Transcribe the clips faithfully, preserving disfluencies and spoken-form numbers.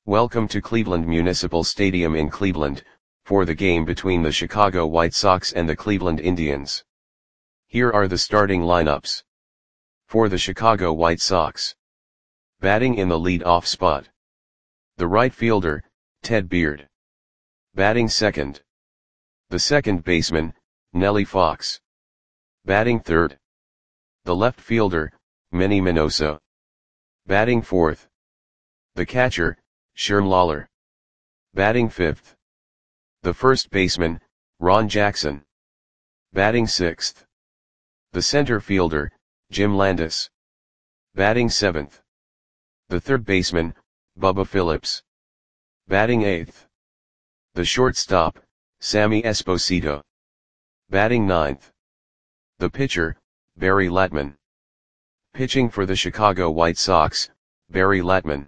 Welcome to Cleveland Municipal Stadium in Cleveland, for the game between the Chicago White Sox and the Cleveland Indians. Here are the starting lineups. For the Chicago White Sox. Batting in the lead-off spot. The right fielder, Ted Beard. Batting second. The second baseman, Nellie Fox. Batting third. The left fielder, Manny Minoso. Batting fourth. The catcher, Sherm Lawler. Batting fifth. The first baseman, Ron Jackson. Batting sixth. The center fielder, Jim Landis. Batting seventh. The third baseman, Bubba Phillips. Batting eighth. The shortstop, Sammy Esposito. Batting ninth. The pitcher, Barry Latman. Pitching for the Chicago White Sox, Barry Latman.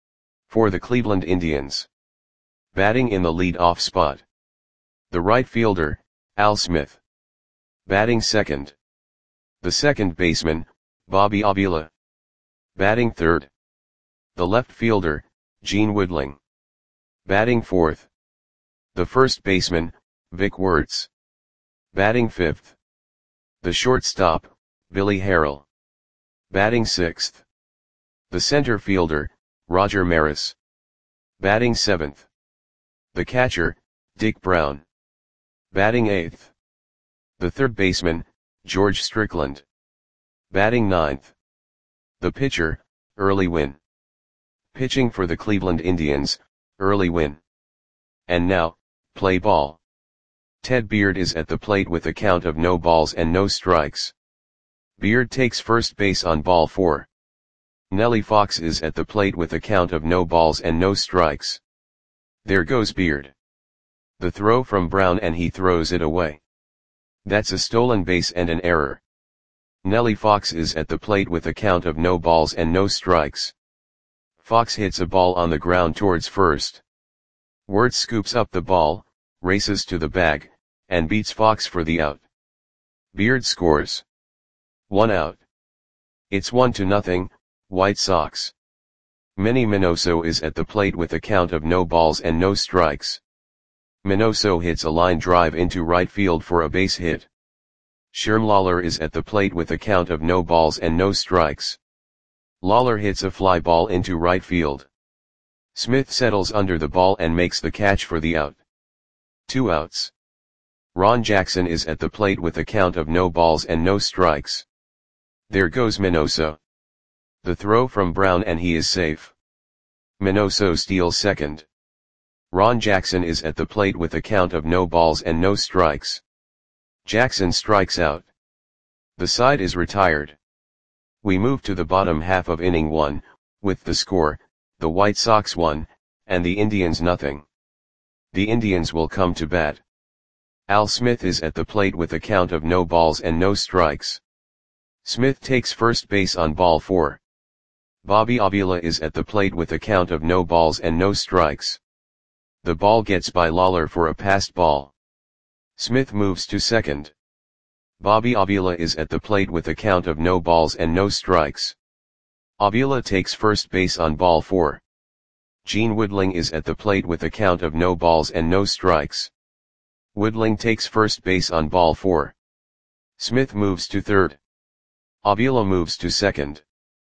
For the Cleveland Indians. Batting in the lead-off spot. The right fielder, Al Smith. Batting second. The second baseman, Bobby Avila. Batting third. The left fielder, Gene Woodling. Batting fourth. The first baseman, Vic Wertz. Batting fifth. The shortstop, Billy Harrell. Batting sixth. The center fielder, Roger Maris. Batting seventh. The catcher, Dick Brown. Batting eighth. The third baseman, George Strickland. Batting ninth. The pitcher, Early Wynn. Pitching for the Cleveland Indians, Early Wynn. And now, play ball. Ted Beard is at the plate with a count of no balls and no strikes. Beard takes first base on ball four. Nellie Fox is at the plate with a count of no balls and no strikes. There goes Beard. The throw from Brown and he throws it away. That's a stolen base and an error. Nellie Fox is at the plate with a count of no balls and no strikes. Fox hits a ball on the ground towards first. Wertz scoops up the ball, races to the bag, and beats Fox for the out. Beard scores. One out. It's one to nothing, White Sox. Manny Minoso is at the plate with a count of no balls and no strikes. Minoso hits a line drive into right field for a base hit. Sherm Lawler is at the plate with a count of no balls and no strikes. Lawler hits a fly ball into right field. Smith settles under the ball and makes the catch for the out. Two outs. Ron Jackson is at the plate with a count of no balls and no strikes. There goes Minoso. The throw from Brown and he is safe. Minoso steals second. Ron Jackson is at the plate with a count of no balls and no strikes. Jackson strikes out. The side is retired. We move to the bottom half of inning one, with the score, the White Sox one, and the Indians nothing. The Indians will come to bat. Al Smith is at the plate with a count of no balls and no strikes. Smith takes first base on ball four. Bobby Avila is at the plate with a count of no balls and no strikes. The ball gets by Lawler for a passed ball. Smith moves to second. Bobby Avila is at the plate with a count of no balls and no strikes. Avila takes first base on ball four. Gene Woodling is at the plate with a count of no balls and no strikes. Woodling takes first base on ball four. Smith moves to third. Avila moves to second.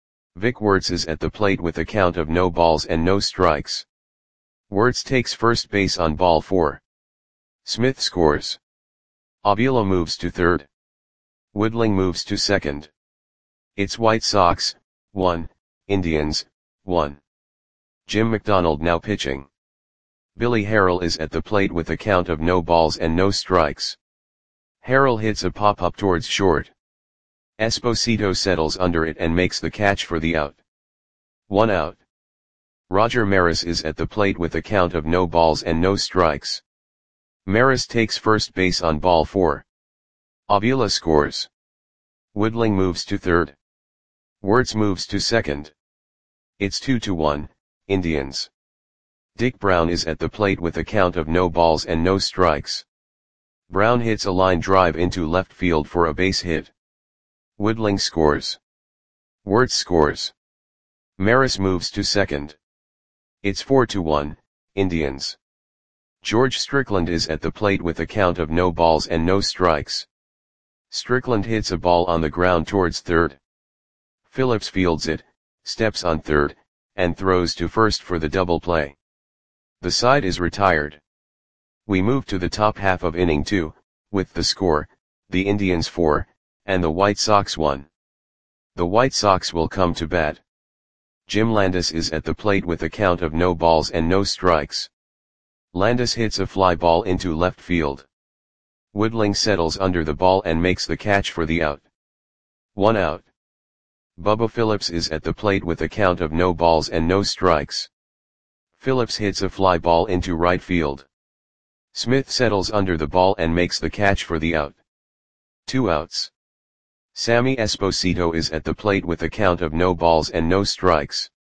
Vic Wertz is at the plate with a count of no balls and no strikes. Wertz takes first base on ball four. Smith scores. Avila moves to third. Woodling moves to second. It's White Sox, one, Indians, one. Jim McDonald now pitching. Billy Harrell is at the plate with a count of no balls and no strikes. Harrell hits a pop-up towards short. Esposito settles under it and makes the catch for the out. One out. Roger Maris is at the plate with a count of no balls and no strikes. Maris takes first base on ball four. Avila scores. Woodling moves to third. Wertz moves to second. It's two to one, Indians. Dick Brown is at the plate with a count of no balls and no strikes. Brown hits a line drive into left field for a base hit. Woodling scores. Wertz scores. Maris moves to second. It's four to one, Indians. George Strickland is at the plate with a count of no balls and no strikes. Strickland hits a ball on the ground towards third. Phillips fields it, steps on third, and throws to first for the double play. The side is retired. We move to the top half of inning two, with the score, the Indians four, and the White Sox one. The White Sox will come to bat. Jim Landis is at the plate with a count of no balls and no strikes. Landis hits a fly ball into left field. Woodling settles under the ball and makes the catch for the out. One out. Bubba Phillips is at the plate with a count of no balls and no strikes. Phillips hits a fly ball into right field. Smith settles under the ball and makes the catch for the out. Two outs. Sammy Esposito is at the plate with a count of no balls and no strikes.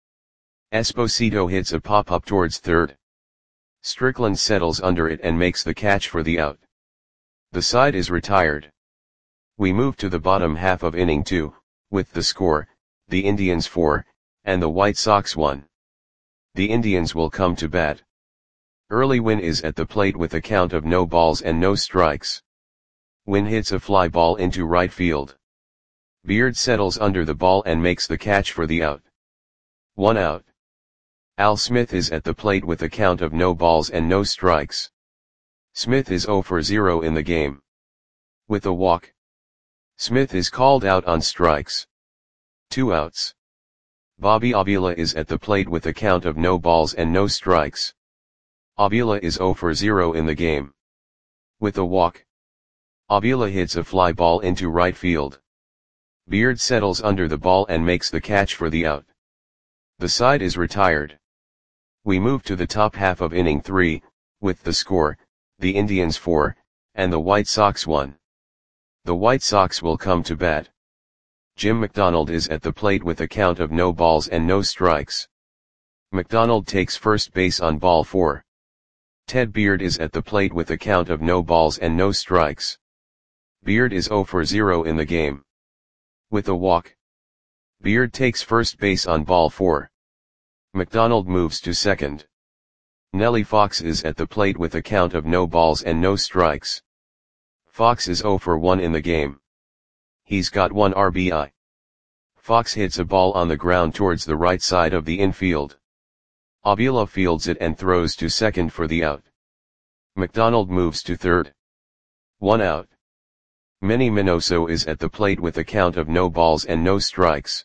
Esposito hits a pop-up towards third. Strickland settles under it and makes the catch for the out. The side is retired. We move to the bottom half of inning two, with the score, the Indians four, and the White Sox one. The Indians will come to bat. Early Wynn is at the plate with a count of no balls and no strikes. Wynn hits a fly ball into right field. Beard settles under the ball and makes the catch for the out. One out. Al Smith is at the plate with a count of no balls and no strikes. Smith is zero for zero in the game. With a walk. Smith is called out on strikes. Two outs. Bobby Avila is at the plate with a count of no balls and no strikes. Avila is zero for zero in the game. With a walk. Avila hits a fly ball into right field. Beard settles under the ball and makes the catch for the out. The side is retired. We move to the top half of inning three, with the score, the Indians four, and the White Sox one. The White Sox will come to bat. Jim McDonald is at the plate with a count of no balls and no strikes. McDonald takes first base on ball four. Ted Beard is at the plate with a count of no balls and no strikes. Beard is zero for zero in the game. With a walk. Beard takes first base on ball four. McDonald moves to second. Nellie Fox is at the plate with a count of no balls and no strikes. Fox is zero for one in the game. He's got one R B I. Fox hits a ball on the ground towards the right side of the infield. Avila fields it and throws to second for the out. McDonald moves to third. One out. Manny Minoso is at the plate with a count of no balls and no strikes.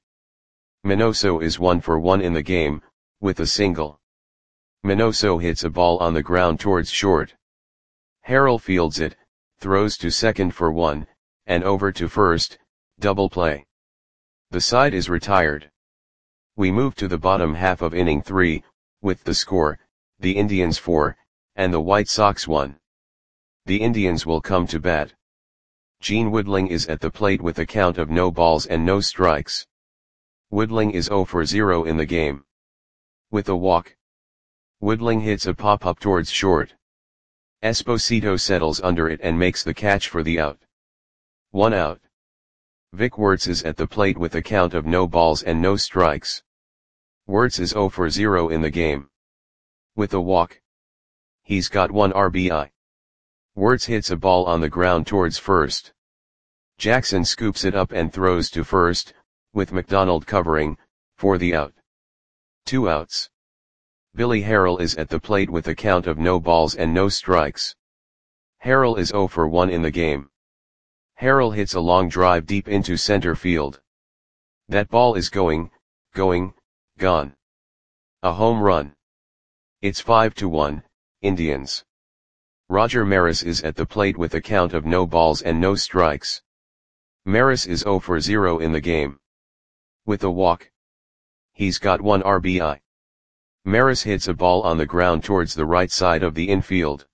Minoso is one for one in the game, with a single. Minoso hits a ball on the ground towards short. Harrell fields it, throws to second for one, and over to first, double play. The side is retired. We move to the bottom half of inning three, with the score, the Indians four, and the White Sox one. The Indians will come to bat. Gene Woodling is at the plate with a count of no balls and no strikes. Woodling is zero for zero in the game. With a walk. Woodling hits a pop-up towards short. Esposito settles under it and makes the catch for the out. One out. Vic Wertz is at the plate with a count of no balls and no strikes. Wertz is zero for zero in the game. With a walk. He's got one R B I. Wertz hits a ball on the ground towards first. Jackson scoops it up and throws to first, with McDonald covering, for the out. Two outs. Billy Harrell is at the plate with a count of no balls and no strikes. Harrell is zero for one in the game. Harrell hits a long drive deep into center field. That ball is going, going, gone. A home run. It's five to one, Indians. Roger Maris is at the plate with a count of no balls and no strikes. Maris is zero for zero in the game. With a walk. He's got one R B I. Maris hits a ball on the ground towards the right side of the infield.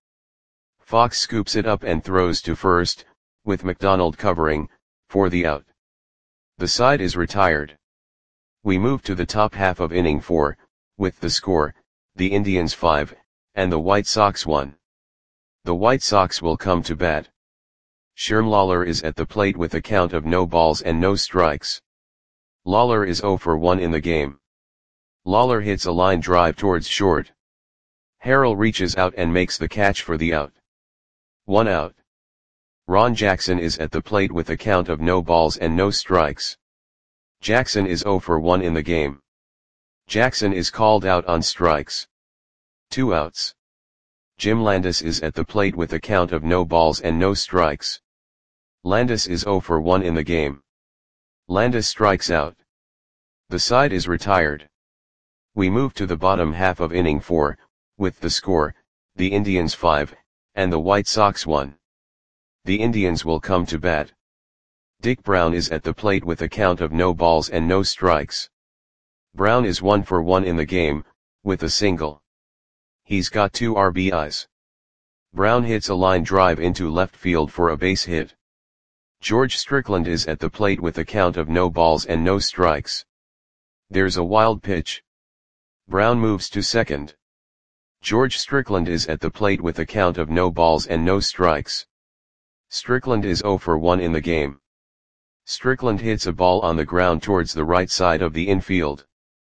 Fox scoops it up and throws to first, with McDonald covering, for the out. The side is retired. We move to the top half of inning four, with the score, the Indians five, and the White Sox one. The White Sox will come to bat. Sherm Lawler is at the plate with a count of no balls and no strikes. Lawler is zero for one in the game. Lawler hits a line drive towards short. Harrell reaches out and makes the catch for the out. One out. Ron Jackson is at the plate with a count of no balls and no strikes. Jackson is zero for one in the game. Jackson is called out on strikes. Two outs. Jim Landis is at the plate with a count of no balls and no strikes. Landis is zero for one in the game. Landis strikes out. The side is retired. We move to the bottom half of inning four, with the score, the Indians five, and the White Sox one. The Indians will come to bat. Dick Brown is at the plate with a count of no balls and no strikes. Brown is one for one in the game, with a single. He's got two R B Is. Brown hits a line drive into left field for a base hit. George Strickland is at the plate with a count of no balls and no strikes. There's a wild pitch. Brown moves to second. George Strickland is at the plate with a count of no balls and no strikes. Strickland is zero for one in the game. Strickland hits a ball on the ground towards the right side of the infield.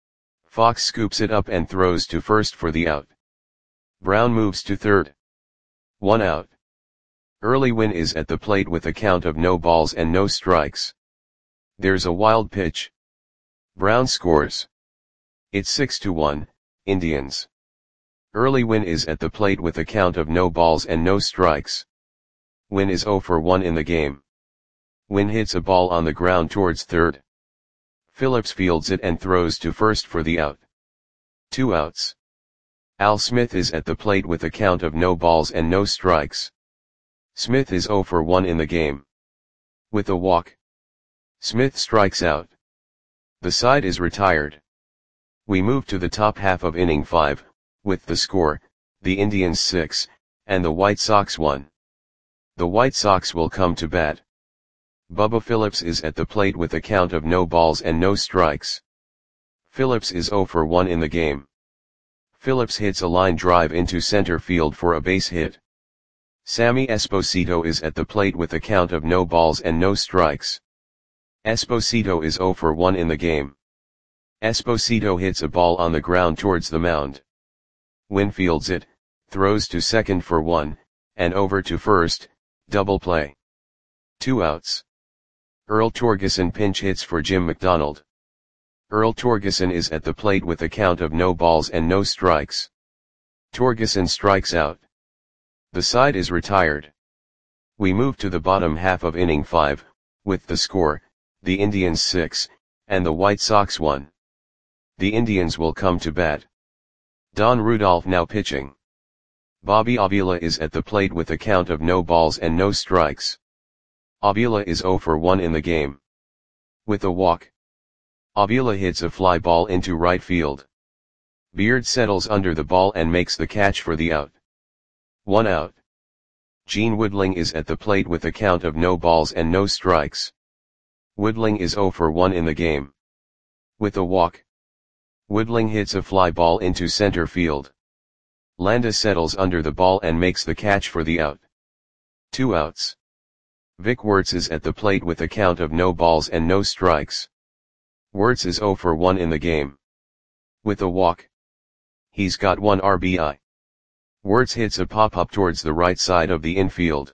Fox scoops it up and throws to first for the out. Brown moves to third. One out. Early Wynn is at the plate with a count of no balls and no strikes. There's a wild pitch. Brown scores. It's six to one, Indians. Early Wynn is at the plate with a count of no balls and no strikes. Wynn is zero for one in the game. Wynn hits a ball on the ground towards third. Phillips fields it and throws to first for the out. Two outs. Al Smith is at the plate with a count of no balls and no strikes. Smith is zero for one in the game. With a walk. Smith strikes out. The side is retired. We move to the top half of inning five, with the score, the Indians six, and the White Sox one. The White Sox will come to bat. Bubba Phillips is at the plate with a count of no balls and no strikes. Phillips is zero for one in the game. Phillips hits a line drive into center field for a base hit. Sammy Esposito is at the plate with a count of no balls and no strikes. Esposito is zero for one in the game. Esposito hits a ball on the ground towards the mound. Wynn fields it, throws to second for one, and over to first, double play. Two outs. Earl Torgeson pinch hits for Jim McDonald. Earl Torgeson is at the plate with a count of no balls and no strikes. Torgeson strikes out. The side is retired. We move to the bottom half of inning five, with the score, the Indians six, and the White Sox one. The Indians will come to bat. Don Rudolph now pitching. Bobby Avila is at the plate with a count of no balls and no strikes. Avila is zero for one in the game. With a walk. Avila hits a fly ball into right field. Beard settles under the ball and makes the catch for the out. One out. Gene Woodling is at the plate with a count of no balls and no strikes. Woodling is zero for one in the game. With a walk. Woodling hits a fly ball into center field. Landis settles under the ball and makes the catch for the out. Two outs. Vic Wertz is at the plate with a count of no balls and no strikes. Wertz is zero for one in the game. With a walk. He's got one R B I. Wertz hits a pop-up towards the right side of the infield.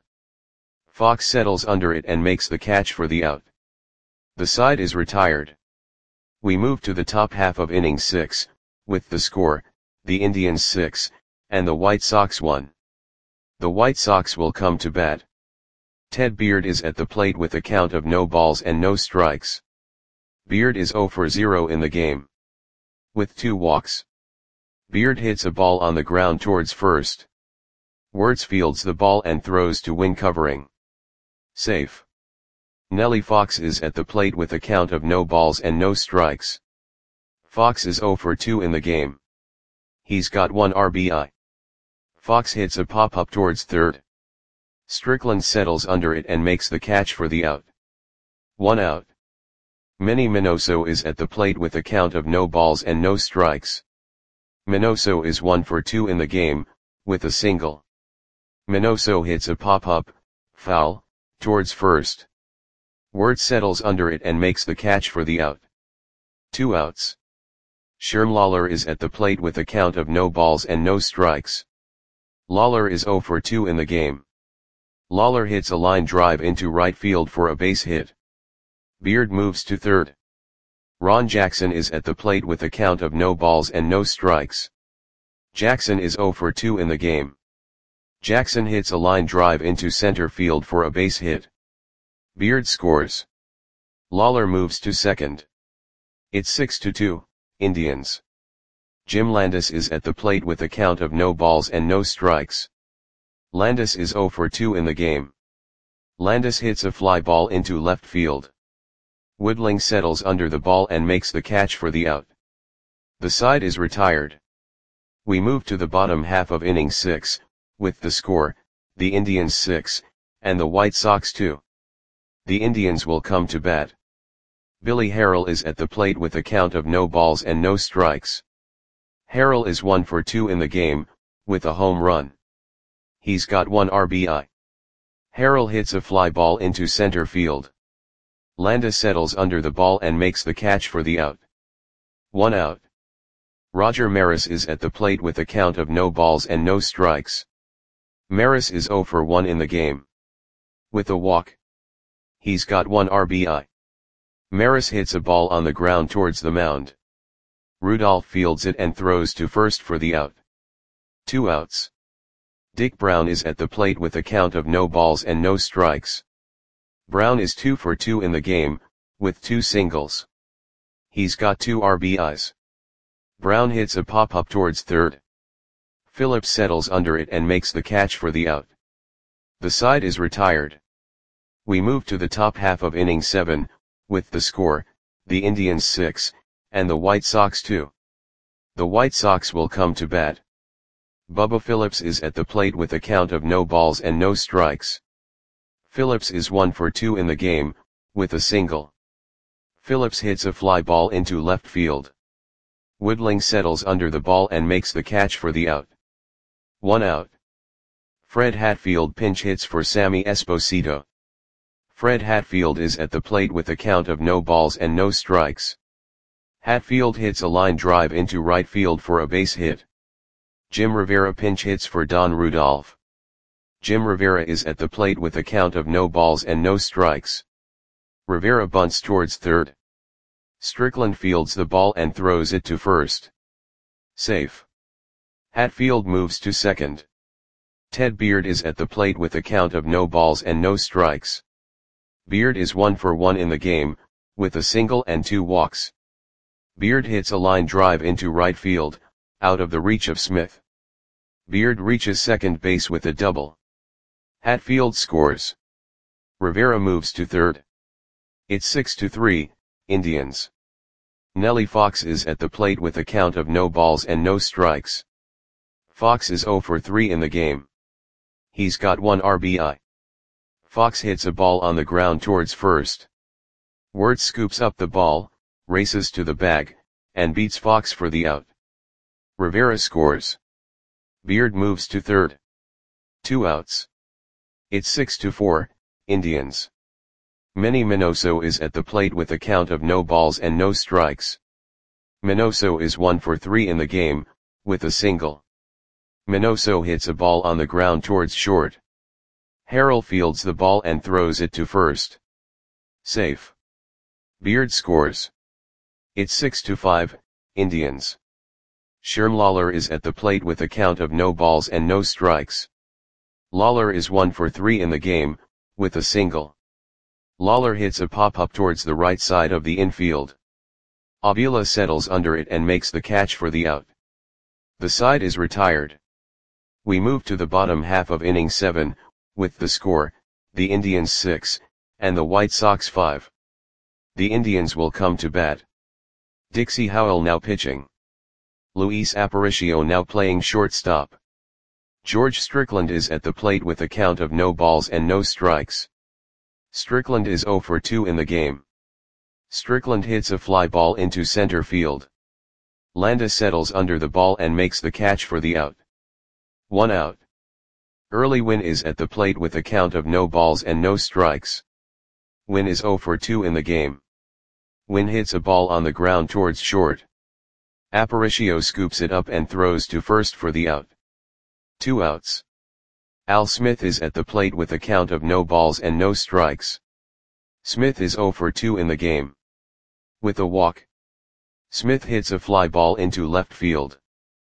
Fox settles under it and makes the catch for the out. The side is retired. We move to the top half of inning six, with the score, the Indians six, and the White Sox one. The White Sox will come to bat. Ted Beard is at the plate with a count of no balls and no strikes. Beard is zero for zero in the game. With two walks. Beard hits a ball on the ground towards first. Wertz fields the ball and throws to win covering. Safe. Nellie Fox is at the plate with a count of no balls and no strikes. Fox is zero for two in the game. He's got one R B I. Fox hits a pop-up towards third. Strickland settles under it and makes the catch for the out. One out. Manny Minoso is at the plate with a count of no balls and no strikes. Minoso is one for two in the game, with a single. Minoso hits a pop-up, foul, towards first. Wertz settles under it and makes the catch for the out. Two outs. Sherm Lawler is at the plate with a count of no balls and no strikes. Lawler is zero for two in the game. Lawler hits a line drive into right field for a base hit. Beard moves to third. Ron Jackson is at the plate with a count of no balls and no strikes. Jackson is zero for two in the game. Jackson hits a line drive into center field for a base hit. Beard scores. Lawler moves to second. It's six to two, Indians. Jim Landis is at the plate with a count of no balls and no strikes. Landis is zero for two in the game. Landis hits a fly ball into left field. Woodling settles under the ball and makes the catch for the out. The side is retired. We move to the bottom half of inning six, with the score, the Indians six, and the White Sox two. The Indians will come to bat. Billy Harrell is at the plate with a count of no balls and no strikes. Harrell is one for two in the game, with a home run. He's got one R B I. Harrell hits a fly ball into center field. Landis settles under the ball and makes the catch for the out. One out. Roger Maris is at the plate with a count of no balls and no strikes. Maris is zero for one in the game. With a walk. He's got one R B I. Maris hits a ball on the ground towards the mound. Rudolph fields it and throws to first for the out. Two outs. Dick Brown is at the plate with a count of no balls and no strikes. Brown is two for two in the game, with two singles. He's got two R B Is. Brown hits a pop-up towards third. Phillips settles under it and makes the catch for the out. The side is retired. We move to the top half of inning seven, with the score, the Indians six, and the White Sox two. The White Sox will come to bat. Bubba Phillips is at the plate with a count of no balls and no strikes. Phillips is one for two in the game, with a single. Phillips hits a fly ball into left field. Woodling settles under the ball and makes the catch for the out. One out. Fred Hatfield pinch hits for Sammy Esposito. Fred Hatfield is at the plate with a count of no balls and no strikes. Hatfield hits a line drive into right field for a base hit. Jim Rivera pinch hits for Don Rudolph. Jim Rivera is at the plate with a count of no balls and no strikes. Rivera bunts towards third. Strickland fields the ball and throws it to first. Safe. Hatfield moves to second. Ted Beard is at the plate with a count of no balls and no strikes. Beard is one for one in the game, with a single and two walks. Beard hits a line drive into right field, out of the reach of Smith. Beard reaches second base with a double. Hatfield scores. Rivera moves to third. It's six to three, Indians. Nellie Fox is at the plate with a count of no balls and no strikes. Fox is zero for three in the game. He's got one R B I. Fox hits a ball on the ground towards first. Wirtz scoops up the ball, races to the bag, and beats Fox for the out. Rivera scores. Beard moves to third. Two outs. It's six to four, Indians. Manny Minoso is at the plate with a count of no balls and no strikes. Minoso is one for three in the game, with a single. Minoso hits a ball on the ground towards short. Harrell fields the ball and throws it to first. Safe. Beard scores. It's six to five, Indians. Sherm Lawler is at the plate with a count of no balls and no strikes. Lawler is one for three in the game, with a single. Lawler hits a pop-up towards the right side of the infield. Avila settles under it and makes the catch for the out. The side is retired. We move to the bottom half of inning seven, with the score, the Indians six, and the White Sox five. The Indians will come to bat. Dixie Howell now pitching. Luis Aparicio now playing shortstop. George Strickland is at the plate with a count of no balls and no strikes. Strickland is zero for two in the game. Strickland hits a fly ball into center field. Landis settles under the ball and makes the catch for the out. One out. Early Wynn is at the plate with a count of no balls and no strikes. Wynn is zero for two in the game. Wynn hits a ball on the ground towards short. Aparicio scoops it up and throws to first for the out. Two outs. Al Smith is at the plate with a count of no balls and no strikes. Smith is oh for two in the game. With a walk, Smith hits a fly ball into left field.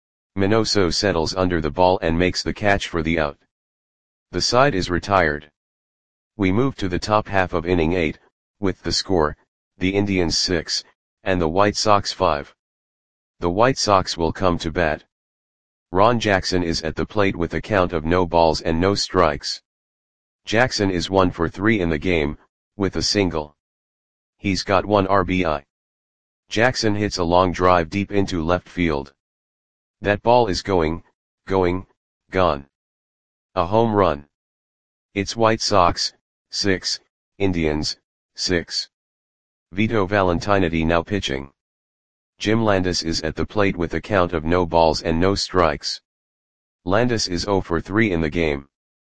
Minoso settles under the ball and makes the catch for the out. The side is retired. We move to the top half of inning eight, with the score, the Indians six, and the White Sox five. The White Sox will come to bat. Ron Jackson is at the plate with a count of no balls and no strikes. Jackson is one for three in the game, with a single. He's got one R B I. Jackson hits a long drive deep into left field. That ball is going, going, gone. A home run. It's White Sox, six, Indians, six. Vito Valentinetti now pitching. Jim Landis is at the plate with a count of no balls and no strikes. Landis is oh for three in the game.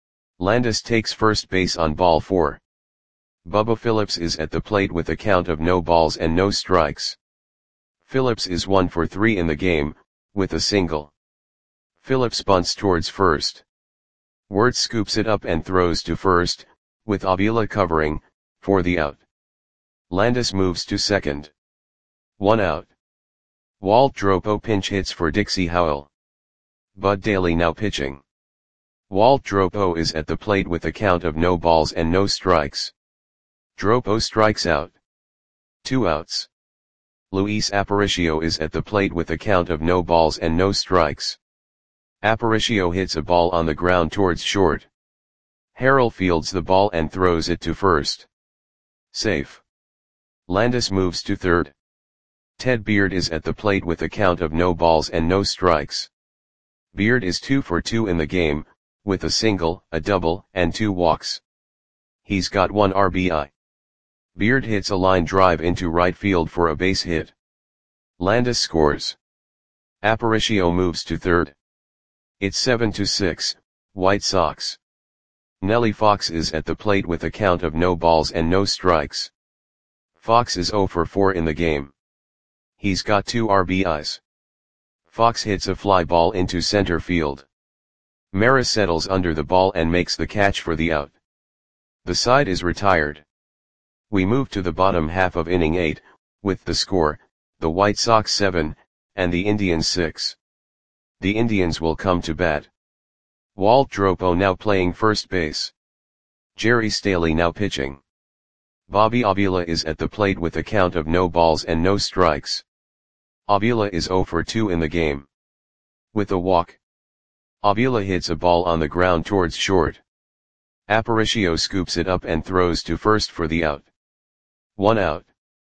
Landis takes first base on ball four. Bubba Phillips is at the plate with a count of no balls and no strikes. Phillips is one for three in the game, with a single. Phillips bunts towards first. Wirtz scoops it up and throws to first, with Avila covering, for the out. Landis moves to second. One out. Walt Dropo pinch hits for Dixie Howell. Bud Daly now pitching. Walt Dropo is at the plate with a count of no balls and no strikes. Dropo strikes out. Two outs. Luis Aparicio is at the plate with a count of no balls and no strikes. Aparicio hits a ball on the ground towards short. Harrell fields the ball and throws it to first. Safe. Landis moves to third. Ted Beard is at the plate with a count of no balls and no strikes. Beard is two for two in the game, with a single, a double, and two walks. He's got one R B I. Beard hits a line drive into right field for a base hit. Landis scores. Aparicio moves to third. It's seven to six, White Sox. Nellie Fox is at the plate with a count of no balls and no strikes. Fox is oh for four in the game. He's got two R B Is. Fox hits a fly ball into center field. Maris settles under the ball and makes the catch for the out. The side is retired. We move to the bottom half of inning eight, with the score, the White Sox seven, and the Indians six. The Indians will come to bat. Walt Dropo now playing first base. Jerry Staley now pitching. Bobby Avila is at the plate with a count of no balls and no strikes. Avila is oh for two in the game. With a walk, Avila hits a ball on the ground towards short. Aparicio scoops it up and throws to first for the out. One out.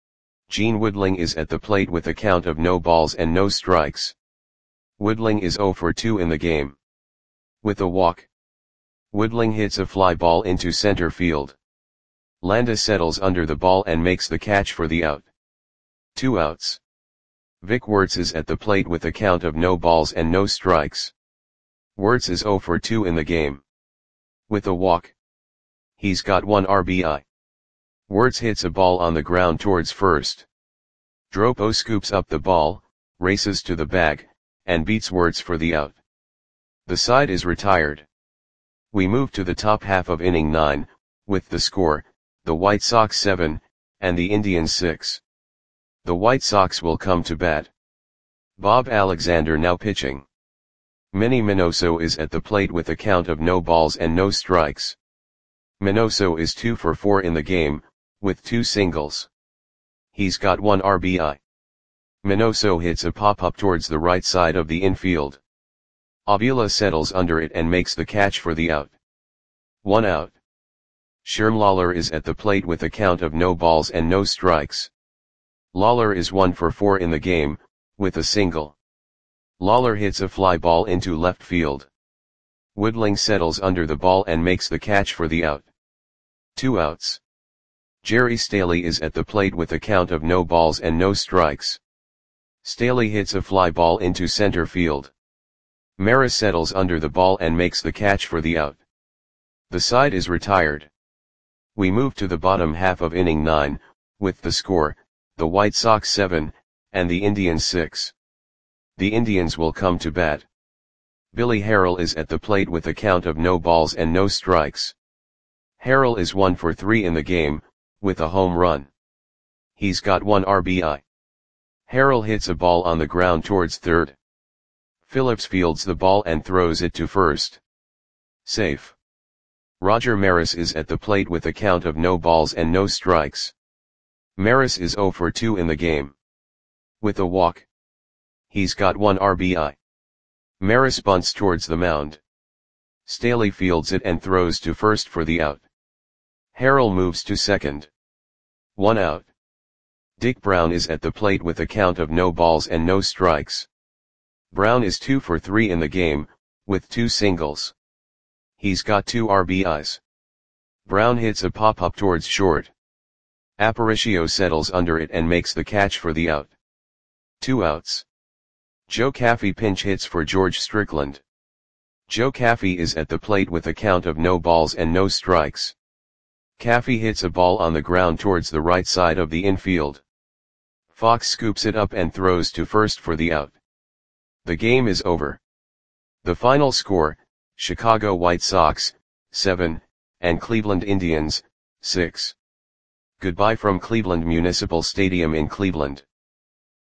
Gene Woodling is at the plate with a count of no balls and no strikes. Woodling is oh for two in the game. With a walk, Woodling hits a fly ball into center field. Landis settles under the ball and makes the catch for the out. Two outs. Vic Wirtz is at the plate with a count of no balls and no strikes. Wirtz is oh for two in the game. With a walk, he's got one R B I. Wirtz hits a ball on the ground towards first. Dropo scoops up the ball, races to the bag, and beats Wirtz for the out. The side is retired. We move to the top half of inning nine, with the score, the White Sox seven, and the Indians six. The White Sox will come to bat. Bob Alexander now pitching. Manny Minoso is at the plate with a count of no balls and no strikes. Minoso is two for four in the game, with two singles. He's got one R B I. Minoso hits a pop-up towards the right side of the infield. Avila settles under it and makes the catch for the out. One out. Sherm Lawler is at the plate with a count of no balls and no strikes. Lawler is one for four in the game, with a single. Lawler hits a fly ball into left field. Woodling settles under the ball and makes the catch for the out. Two outs. Jerry Staley is at the plate with a count of no balls and no strikes. Staley hits a fly ball into center field. Maris settles under the ball and makes the catch for the out. The side is retired. We move to the bottom half of inning nine, with the score, the White Sox seven, and the Indians six. The Indians will come to bat. Billy Harrell is at the plate with a count of no balls and no strikes. Harrell is one for three in the game, with a home run. He's got one R B I. Harrell hits a ball on the ground towards third. Phillips fields the ball and throws it to first. Safe. Roger Maris is at the plate with a count of no balls and no strikes. Maris is zero for two in the game. With a walk. He's got one R B I. Maris bunts towards the mound. Staley fields it and throws to first for the out. Harrell moves to second. One out. Dick Brown is at the plate with a count of no balls and no strikes. Brown is two for three in the game, with two singles. He's got two R B Is. Brown hits a pop-up towards short. Aparicio settles under it and makes the catch for the out. Two outs. Joe Caffey pinch hits for George Strickland. Joe Caffey is at the plate with a count of no balls and no strikes. Caffey hits a ball on the ground towards the right side of the infield. Fox scoops it up and throws to first for the out. The game is over. The final score, Chicago White Sox, seven, and Cleveland Indians, six. Goodbye from Cleveland Municipal Stadium in Cleveland.